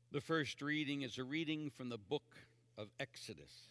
The first reading is a reading from the book of Exodus.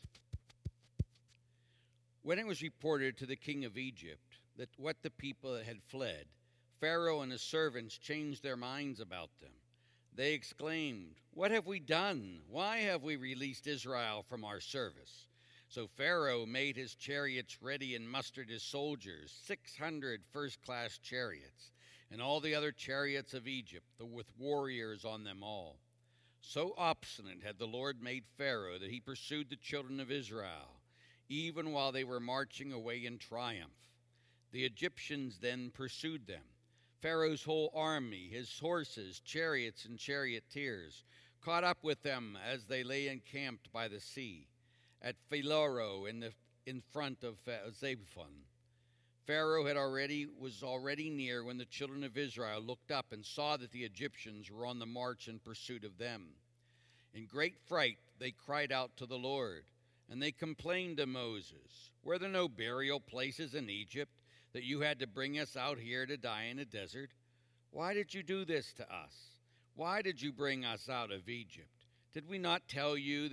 When it was reported to the king of Egypt that what the people had fled, Pharaoh and his servants changed their minds about them. They exclaimed, "What have we done? Why have we released Israel from our service?" So Pharaoh made his chariots ready and mustered his soldiers, 600 first-class chariots, and all the other chariots of Egypt, with warriors on them all. So obstinate had the Lord made Pharaoh that he pursued the children of Israel, even while they were marching away in triumph. The Egyptians then pursued them. Pharaoh's whole army, his horses, chariots, and charioteers, caught up with them as they lay encamped by the sea, at Philoro in front of Zaphon. Pharaoh was already near when the children of Israel looked up and saw that the Egyptians were on the march in pursuit of them. In great fright, they cried out to the Lord, and they complained to Moses, "Were there no burial places in Egypt, that you had to bring us out here to die in a desert? Why did you do this to us? Why did you bring us out of Egypt? Did we not tell you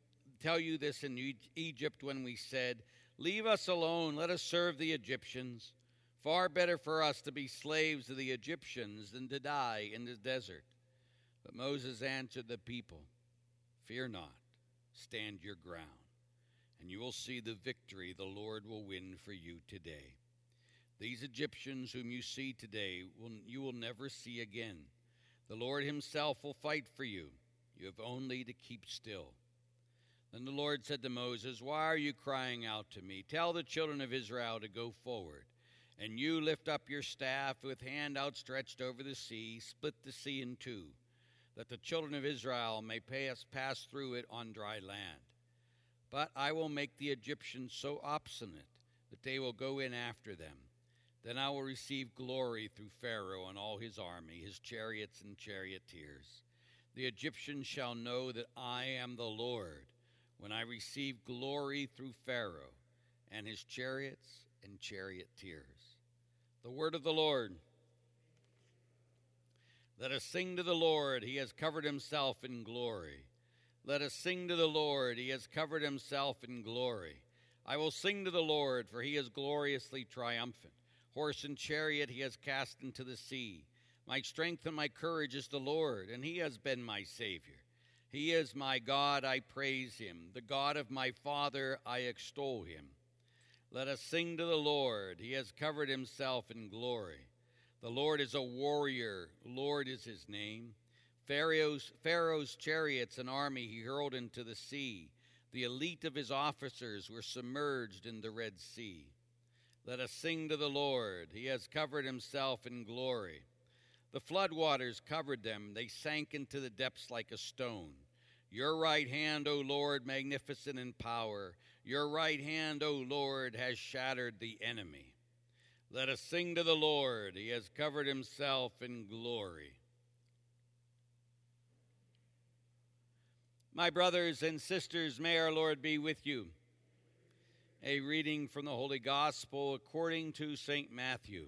this in Egypt when we said, 'Leave us alone, let us serve the Egyptians'? Far better for us to be slaves of the Egyptians than to die in the desert." But Moses answered the people, "Fear not, stand your ground, and you will see the victory the Lord will win for you today. These Egyptians whom you see today you will never see again. The Lord himself will fight for you. You have only to keep still." Then the Lord said to Moses, "Why are you crying out to me? Tell the children of Israel to go forward. And you lift up your staff with hand outstretched over the sea, split the sea in two, that the children of Israel may pass through it on dry land. But I will make the Egyptians so obstinate that they will go in after them. Then I will receive glory through Pharaoh and all his army, his chariots and charioteers. The Egyptians shall know that I am the Lord, when I receive glory through Pharaoh and his chariots and charioteers." The word of the Lord. Let us sing to the Lord. He has covered himself in glory. Let us sing to the Lord. He has covered himself in glory. I will sing to the Lord, for he is gloriously triumphant. Horse and chariot he has cast into the sea. My strength and my courage is the Lord, and he has been my Savior. He is my God, I praise him. The God of my father, I extol him. Let us sing to the Lord. He has covered himself in glory. The Lord is a warrior. Lord is his name. Pharaoh's chariots and army he hurled into the sea. The elite of his officers were submerged in the Red Sea. Let us sing to the Lord. He has covered himself in glory. The floodwaters covered them. They sank into the depths like a stone. Your right hand, O Lord, magnificent in power. Your right hand, O Lord, has shattered the enemy. Let us sing to the Lord. He has covered himself in glory. My brothers and sisters, may our Lord be with you. A reading from the Holy Gospel according to St. Matthew.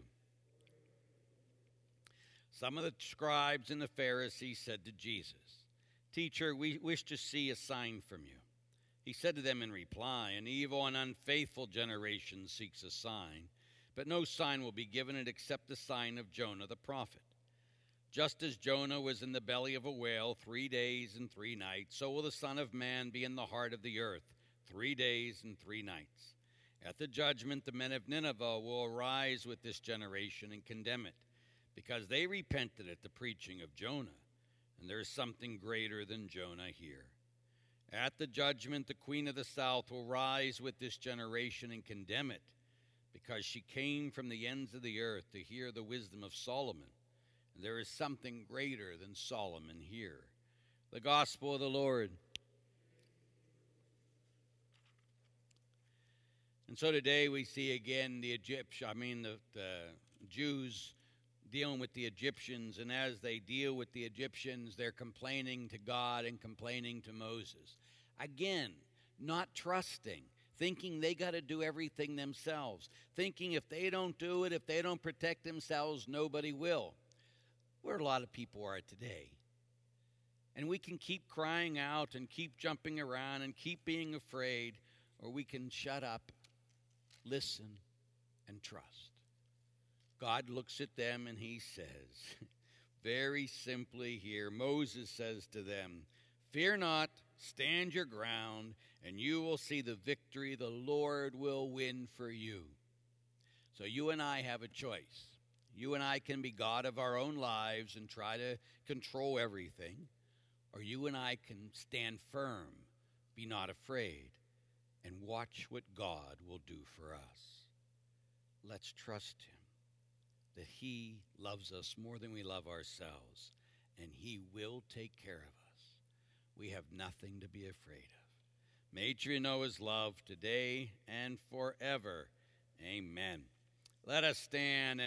Some of the scribes and the Pharisees said to Jesus, "Teacher, we wish to see a sign from you." He said to them in reply, "An evil and unfaithful generation seeks a sign, but no sign will be given it except the sign of Jonah the prophet. Just as Jonah was in the belly of a whale 3 days and 3 nights, so will the Son of Man be in the heart of the earth 3 days and 3 nights. At the judgment, the men of Nineveh will arise with this generation and condemn it, because they repented at the preaching of Jonah, and there is something greater than Jonah here. At the judgment, the queen of the south will rise with this generation and condemn it, because she came from the ends of the earth to hear the wisdom of Solomon, and there is something greater than Solomon here." The Gospel of the Lord. And so today we see again the Jews dealing with the Egyptians, and as they deal with the Egyptians, they're complaining to God and complaining to Moses. Again, not trusting, thinking they got to do everything themselves, thinking if they don't do it, if they don't protect themselves, nobody will. Where a lot of people are today. And we can keep crying out and keep jumping around and keep being afraid, or we can shut up, listen, and trust. God looks at them and he says, very simply here, Moses says to them, "Fear not, stand your ground, and you will see the victory the Lord will win for you." So you and I have a choice. You and I can be God of our own lives and try to control everything, or you and I can stand firm, be not afraid, and watch what God will do for us. Let's trust him, that he loves us more than we love ourselves, and he will take care of us. We have nothing to be afraid of. May you know his love today and forever. Amen. Let us stand.